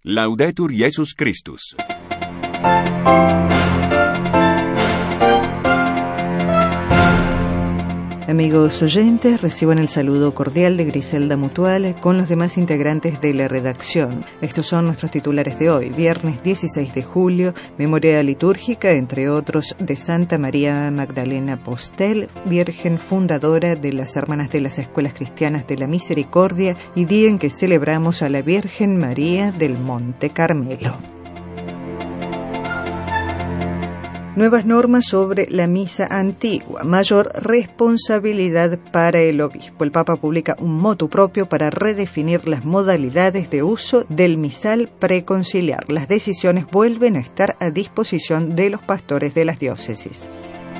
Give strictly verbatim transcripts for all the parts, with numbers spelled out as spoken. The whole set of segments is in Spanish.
Laudetur Jesus Christus. Amigos oyentes, reciban el saludo cordial de Griselda Mutual con los demás integrantes de la redacción. Estos son nuestros titulares de hoy, viernes dieciséis de julio, memoria litúrgica, entre otros, de Santa María Magdalena Postel, Virgen fundadora de las Hermanas de las Escuelas Cristianas de la Misericordia, y día en que celebramos a la Virgen María del Monte Carmelo. Nuevas normas sobre la misa antigua, mayor responsabilidad para el obispo. El Papa publica un motu propio para redefinir las modalidades de uso del misal preconciliar. Las decisiones vuelven a estar a disposición de los pastores de las diócesis.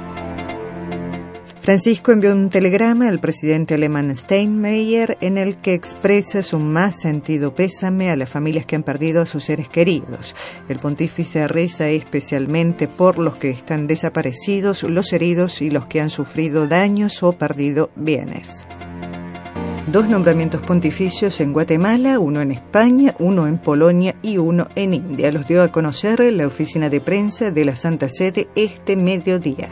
Francisco envió un telegrama al presidente alemán Steinmeier en el que expresa su más sentido pésame a las familias que han perdido a sus seres queridos. El pontífice reza especialmente por los que están desaparecidos, los heridos y los que han sufrido daños o perdido bienes. Dos nombramientos pontificios en Guatemala, uno en España, uno en Polonia y uno en India. Los dio a conocer la oficina de prensa de la Santa Sede este mediodía.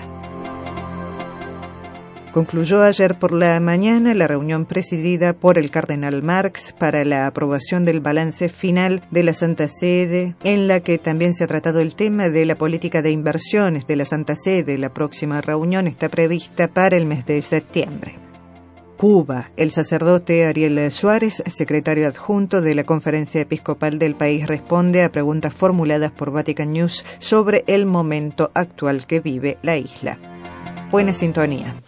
Concluyó ayer por la mañana la reunión presidida por el cardenal Marx para la aprobación del balance final de la Santa Sede, en la que también se ha tratado el tema de la política de inversiones de la Santa Sede. La próxima reunión está prevista para el mes de septiembre. Cuba. El sacerdote Ariel Suárez, secretario adjunto de la Conferencia Episcopal del país, responde a preguntas formuladas por Vatican News sobre el momento actual que vive la isla. Buena sintonía.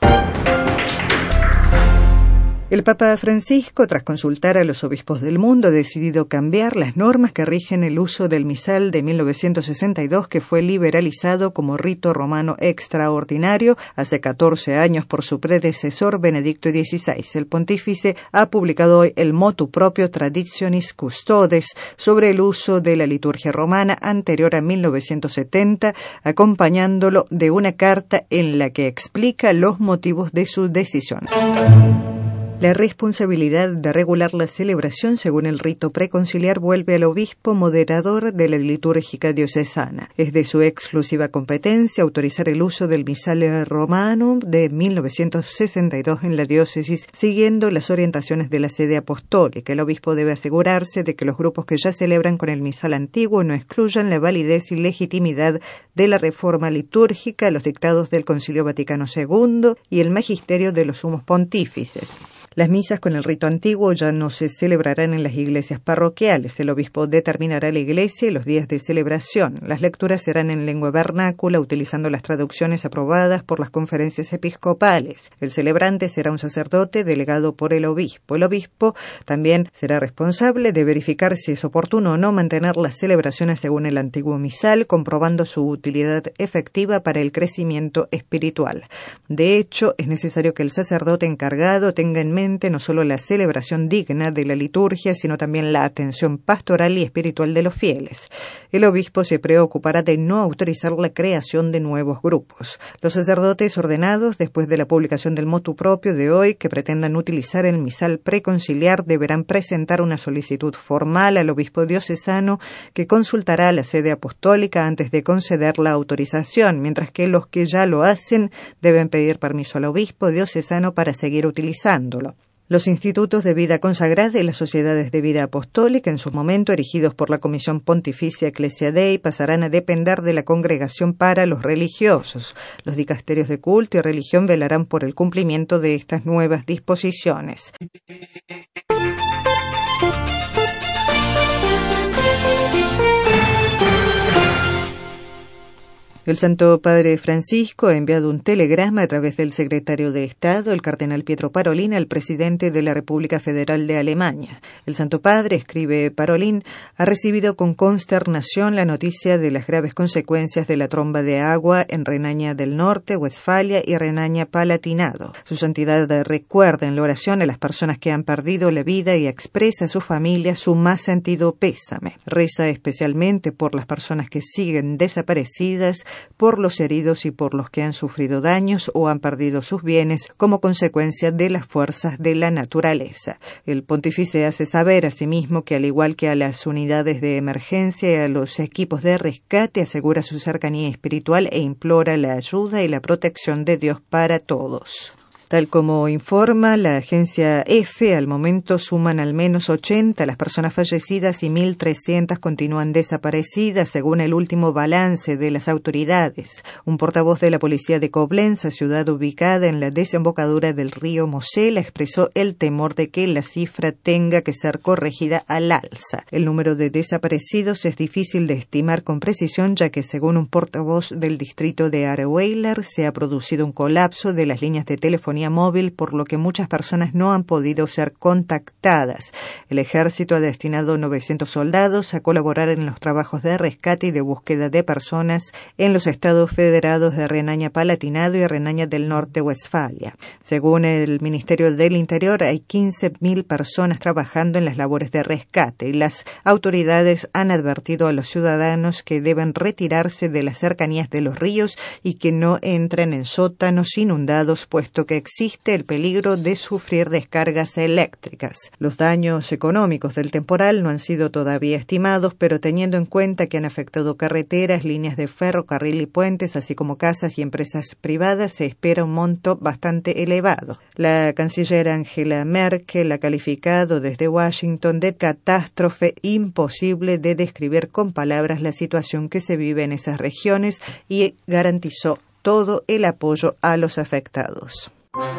El Papa Francisco, tras consultar a los obispos del mundo, ha decidido cambiar las normas que rigen el uso del misal de mil novecientos sesenta y dos, que fue liberalizado como rito romano extraordinario hace catorce años por su predecesor Benedicto dieciséis. El pontífice ha publicado hoy el motu propio Traditionis Custodes sobre el uso de la liturgia romana anterior a mil novecientos setenta, acompañándolo de una carta en la que explica los motivos de su decisión. La responsabilidad de regular la celebración según el rito preconciliar vuelve al obispo moderador de la litúrgica diocesana. Es de su exclusiva competencia autorizar el uso del misal romano de mil novecientos sesenta y dos en la diócesis, siguiendo las orientaciones de la sede apostólica. El obispo debe asegurarse de que los grupos que ya celebran con el misal antiguo no excluyan la validez y legitimidad de la reforma litúrgica, los dictados del Concilio Vaticano segundo y el magisterio de los sumos pontífices. Las misas con el rito antiguo ya no se celebrarán en las iglesias parroquiales. El obispo determinará la iglesia y los días de celebración. Las lecturas serán en lengua vernácula, utilizando las traducciones aprobadas por las conferencias episcopales. El celebrante será un sacerdote delegado por el obispo. El obispo también será responsable de verificar si es oportuno o no mantener las celebraciones según el antiguo misal, comprobando su utilidad efectiva para el crecimiento espiritual. De hecho, es necesario que el sacerdote encargado tenga en mente no solo la celebración digna de la liturgia, sino también la atención pastoral y espiritual de los fieles. El obispo se preocupará de no autorizar la creación de nuevos grupos. Los sacerdotes ordenados, después de la publicación del motu propio de hoy, que pretendan utilizar el misal preconciliar, deberán presentar una solicitud formal al obispo diocesano, que consultará a la sede apostólica antes de conceder la autorización, mientras que los que ya lo hacen deben pedir permiso al obispo diocesano para seguir utilizándolo. Los institutos de vida consagrada y las sociedades de vida apostólica, en su momento erigidos por la Comisión Pontificia Ecclesia Dei, pasarán a depender de la Congregación para los Religiosos. Los dicasterios de culto y religión velarán por el cumplimiento de estas nuevas disposiciones. El Santo Padre Francisco ha enviado un telegrama a través del secretario de Estado, el cardenal Pietro Parolin, al presidente de la República Federal de Alemania. El Santo Padre, escribe Parolin, ha recibido con consternación la noticia de las graves consecuencias de la tromba de agua en Renania del Norte, Westfalia y Renania-Palatinado. Su santidad recuerda en la oración a las personas que han perdido la vida y expresa a su familia su más sentido pésame. Reza especialmente por las personas que siguen desaparecidas por los heridos y por los que han sufrido daños o han perdido sus bienes como consecuencia de las fuerzas de la naturaleza. El pontífice hace saber asimismo que, al igual que a las unidades de emergencia y a los equipos de rescate, asegura su cercanía espiritual e implora la ayuda y la protección de Dios para todos. Tal como informa la agencia EFE, al momento suman al menos ochenta las personas fallecidas y mil trescientas continúan desaparecidas, según el último balance de las autoridades. Un portavoz de la policía de Coblenza, ciudad ubicada en la desembocadura del río Mosela, expresó el temor de que la cifra tenga que ser corregida al alza. El número de desaparecidos es difícil de estimar con precisión, ya que, según un portavoz del distrito de Ahreweiler, se ha producido un colapso de las líneas de telefonía móvil, por lo que muchas personas no han podido ser contactadas. El ejército ha destinado novecientos soldados a colaborar en los trabajos de rescate y de búsqueda de personas en los estados federados de Renania-Palatinado y Renania del Norte-Westfalia. Según el Ministerio del Interior, hay quince mil personas trabajando en las labores de rescate y las autoridades han advertido a los ciudadanos que deben retirarse de las cercanías de los ríos y que no entren en sótanos inundados, puesto que existe el peligro de sufrir descargas eléctricas. Los daños económicos del temporal no han sido todavía estimados, pero teniendo en cuenta que han afectado carreteras, líneas de ferrocarril y puentes, así como casas y empresas privadas, se espera un monto bastante elevado. La canciller Angela Merkel ha calificado desde Washington de catástrofe imposible de describir con palabras la situación que se vive en esas regiones y garantizó todo el apoyo a los afectados.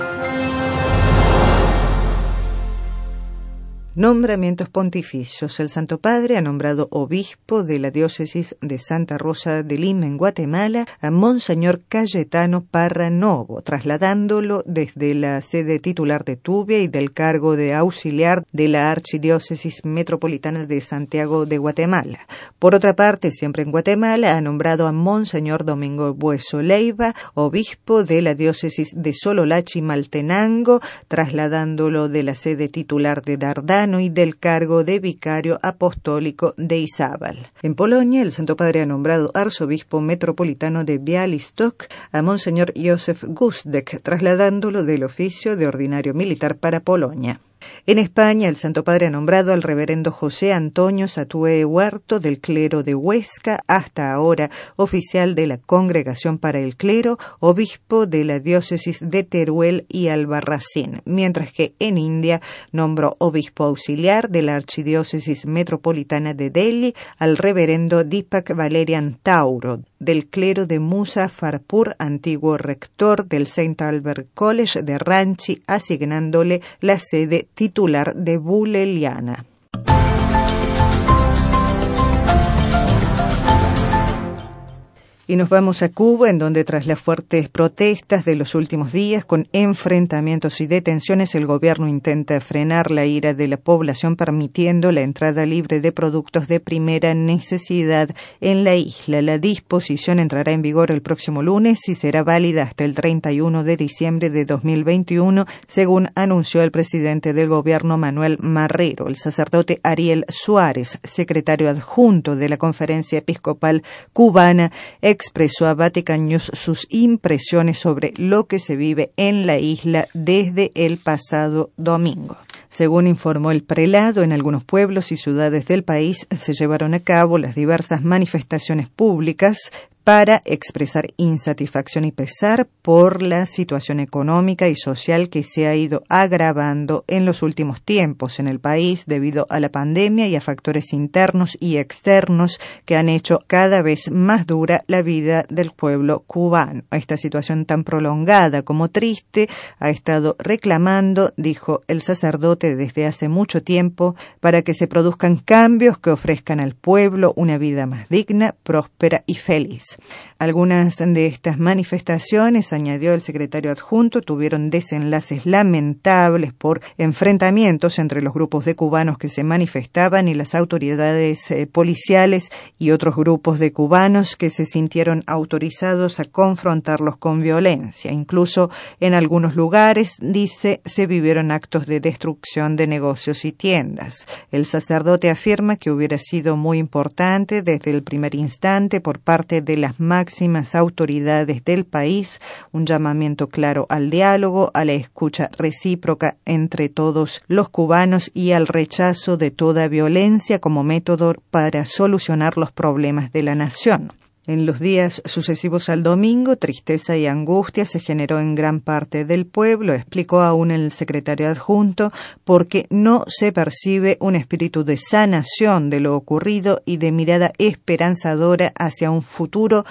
Nombramientos pontificios. El Santo Padre ha nombrado obispo de la diócesis de Santa Rosa de Lima en Guatemala a Monseñor Cayetano Parra Novo, trasladándolo desde la sede titular de Tubia y del cargo de auxiliar de la Archidiócesis Metropolitana de Santiago de Guatemala. Por otra parte, siempre en Guatemala, ha nombrado a Monseñor Domingo Bueso Leiva, obispo de la diócesis de Sololachi-Maltenango, trasladándolo de la sede titular de Dardano y del cargo de vicario apostólico de Izábal. En Polonia, el Santo Padre ha nombrado arzobispo metropolitano de Białystok a Monseñor Józef Gusdek, trasladándolo del oficio de ordinario militar para Polonia. En España, el Santo Padre ha nombrado al reverendo José Antonio Satúe Huerto del clero de Huesca, hasta ahora oficial de la Congregación para el Clero, obispo de la diócesis de Teruel y Albarracín, mientras que en India nombró obispo auxiliar de la Archidiócesis Metropolitana de Delhi al reverendo Deepak Valerian Tauro, del clero de Muzaffarpur, antiguo rector del Saint Albert College de Ranchi, asignándole la sede titular de Buleliana. Y nos vamos a Cuba, en donde tras las fuertes protestas de los últimos días, con enfrentamientos y detenciones, el gobierno intenta frenar la ira de la población, permitiendo la entrada libre de productos de primera necesidad en la isla. La disposición entrará en vigor el próximo lunes y será válida hasta el treinta y uno de diciembre de dos mil veintiuno, según anunció el presidente del gobierno, Manuel Marrero. El sacerdote Ariel Suárez, secretario adjunto de la Conferencia Episcopal Cubana, expresó a Vatican News sus impresiones sobre lo que se vive en la isla desde el pasado domingo. Según informó el prelado, en algunos pueblos y ciudades del país se llevaron a cabo las diversas manifestaciones públicas para expresar insatisfacción y pesar por la situación económica y social que se ha ido agravando en los últimos tiempos en el país debido a la pandemia y a factores internos y externos que han hecho cada vez más dura la vida del pueblo cubano. Esta situación tan prolongada como triste ha estado reclamando, dijo el sacerdote, desde hace mucho tiempo, para que se produzcan cambios que ofrezcan al pueblo una vida más digna, próspera y feliz. Algunas de estas manifestaciones, añadió el secretario adjunto, tuvieron desenlaces lamentables por enfrentamientos entre los grupos de cubanos que se manifestaban y las autoridades eh, policiales y otros grupos de cubanos que se sintieron autorizados a confrontarlos con violencia. Incluso en algunos lugares, dice, se vivieron actos de destrucción de negocios y tiendas. El sacerdote afirma que hubiera sido muy importante desde el primer instante por parte de las las máximas autoridades del país, un llamamiento claro al diálogo, a la escucha recíproca entre todos los cubanos y al rechazo de toda violencia como método para solucionar los problemas de la nación. En los días sucesivos al domingo, tristeza y angustia se generó en gran parte del pueblo, explicó aún el secretario adjunto, porque no se percibe un espíritu de sanación de lo ocurrido y de mirada esperanzadora hacia un futuro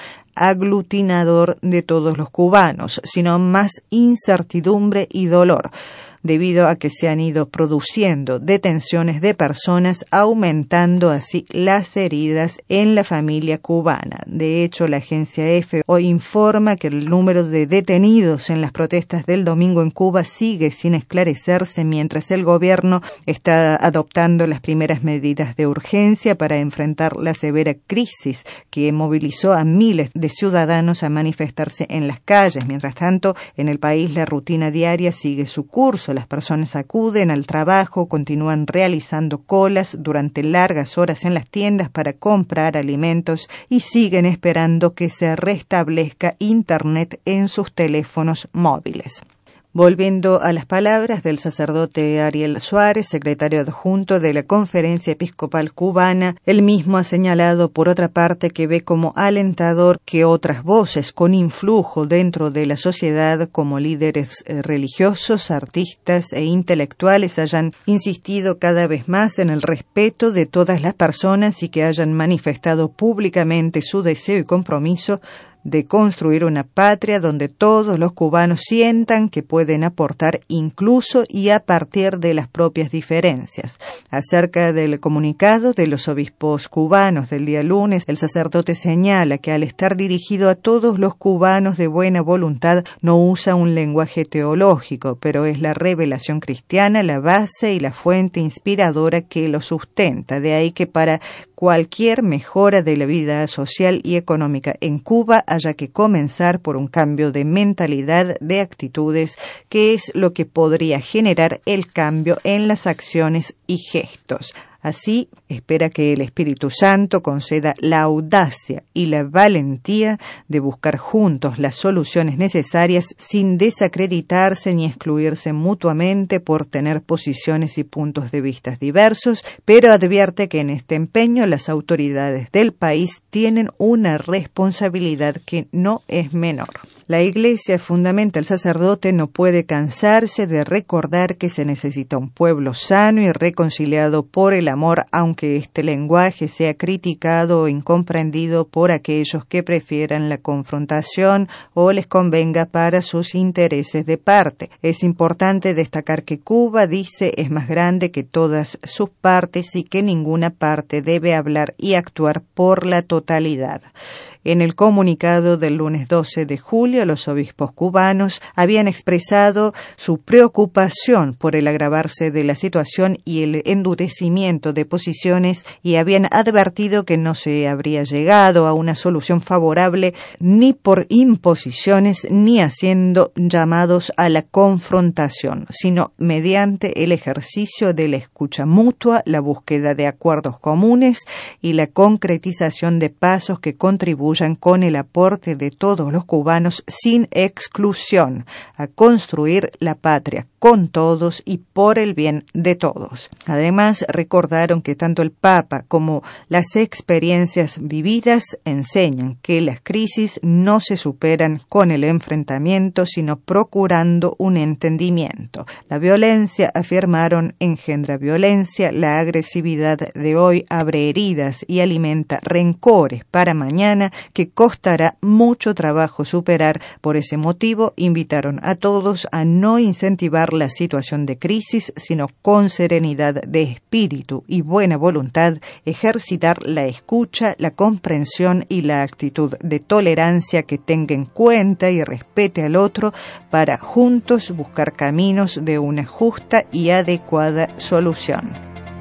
aglutinador de todos los cubanos, sino más incertidumbre y dolor, debido a que se han ido produciendo detenciones de personas, aumentando así las heridas en la familia cubana. De hecho, la agencia EFE hoy informa que el número de detenidos en las protestas del domingo en Cuba sigue sin esclarecerse, mientras el gobierno está adoptando las primeras medidas de urgencia para enfrentar la severa crisis que movilizó a miles de ciudadanos a manifestarse en las calles. Mientras tanto, en el país la rutina diaria sigue su curso. Las personas acuden al trabajo, continúan realizando colas durante largas horas en las tiendas para comprar alimentos y siguen esperando que se restablezca Internet en sus teléfonos móviles. Volviendo a las palabras del sacerdote Ariel Suárez, secretario adjunto de la Conferencia Episcopal Cubana, él mismo ha señalado, por otra parte, que ve como alentador que otras voces con influjo dentro de la sociedad, como líderes religiosos, artistas e intelectuales, hayan insistido cada vez más en el respeto de todas las personas y que hayan manifestado públicamente su deseo y compromiso de construir una patria donde todos los cubanos sientan que pueden aportar incluso y a partir de las propias diferencias. Acerca del comunicado de los obispos cubanos del día lunes, el sacerdote señala que al estar dirigido a todos los cubanos de buena voluntad no usa un lenguaje teológico, pero es la revelación cristiana la base y la fuente inspiradora que lo sustenta. De ahí que para cualquier mejora de la vida social y económica en Cuba haya que comenzar por un cambio de mentalidad, de actitudes, que es lo que podría generar el cambio en las acciones y gestos. Así, espera que el Espíritu Santo conceda la audacia y la valentía de buscar juntos las soluciones necesarias sin desacreditarse ni excluirse mutuamente por tener posiciones y puntos de vista diversos, pero advierte que en este empeño las autoridades del país tienen una responsabilidad que no es menor. La Iglesia, fundamenta el sacerdote, no puede cansarse de recordar que se necesita un pueblo sano y reconciliado por el amor, aunque este lenguaje sea criticado o incomprendido por aquellos que prefieran la confrontación o les convenga para sus intereses de parte. Es importante destacar que Cuba, dice, es más grande que todas sus partes y que ninguna parte debe hablar y actuar por la totalidad. En el comunicado del lunes doce de julio, los obispos cubanos habían expresado su preocupación por el agravarse de la situación y el endurecimiento de posiciones y habían advertido que no se habría llegado a una solución favorable ni por imposiciones ni haciendo llamados a la confrontación, sino mediante el ejercicio de la escucha mutua, la búsqueda de acuerdos comunes y la concretización de pasos que contribuyan con el aporte de todos los cubanos sin exclusión a construir la patria con todos y por el bien de todos. Además, recordaron que tanto el Papa como las experiencias vividas enseñan que las crisis no se superan con el enfrentamiento, sino procurando un entendimiento. La violencia, afirmaron, engendra violencia, la agresividad de hoy abre heridas y alimenta rencores para mañana que costará mucho trabajo superar. Por ese motivo, invitaron a todos a no incentivar la situación de crisis, sino con serenidad de espíritu y buena voluntad, ejercitar la escucha, la comprensión y la actitud de tolerancia que tenga en cuenta y respete al otro para juntos buscar caminos de una justa y adecuada solución.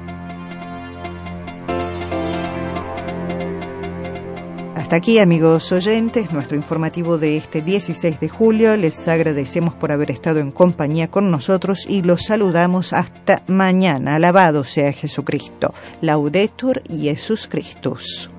Hasta aquí, amigos oyentes, nuestro informativo de este dieciséis de julio. Les agradecemos por haber estado en compañía con nosotros y los saludamos hasta mañana. Alabado sea Jesucristo. Laudetur Jesus Christus.